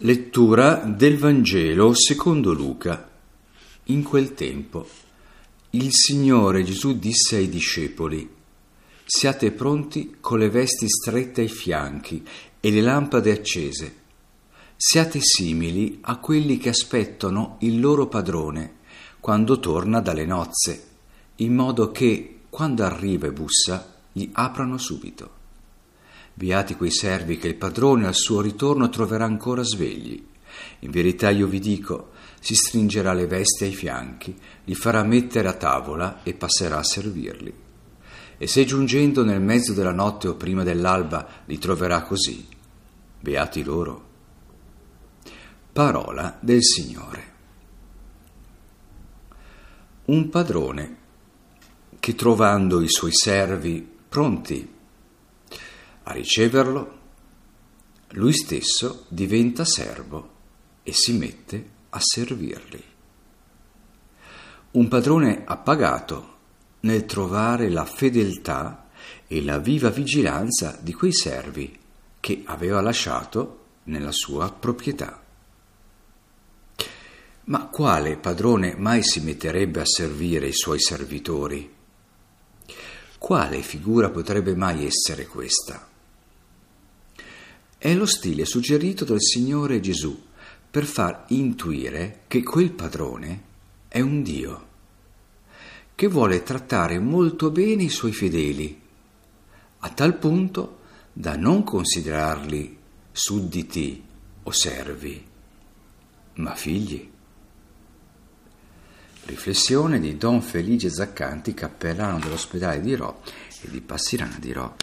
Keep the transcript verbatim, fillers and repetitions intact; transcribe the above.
Lettura del Vangelo secondo Luca. In quel tempo il Signore Gesù disse ai discepoli: siate pronti con le vesti strette ai fianchi e le lampade accese. Siate simili a quelli che aspettano il loro padrone quando torna dalle nozze, in modo che, quando arriva e bussa, gli aprano subito. Beati quei servi che il padrone al suo ritorno troverà ancora svegli. In verità io vi dico, si stringerà le vesti ai fianchi, li farà mettere a tavola e passerà a servirli. E se giungendo nel mezzo della notte o prima dell'alba li troverà così, beati loro. Parola del Signore. Un padrone che, trovando i suoi servi pronti a riceverlo, lui stesso diventa servo e si mette a servirli. Un padrone appagato nel trovare la fedeltà e la viva vigilanza di quei servi che aveva lasciato nella sua proprietà. Ma quale padrone mai si metterebbe a servire i suoi servitori? Quale figura potrebbe mai essere questa? È lo stile suggerito dal Signore Gesù per far intuire che quel padrone è un Dio, che vuole trattare molto bene i suoi fedeli, a tal punto da non considerarli sudditi o servi, ma figli. Riflessione di Don Felice Zaccanti, cappellano dell'ospedale di Rho e di Passirana di Rho.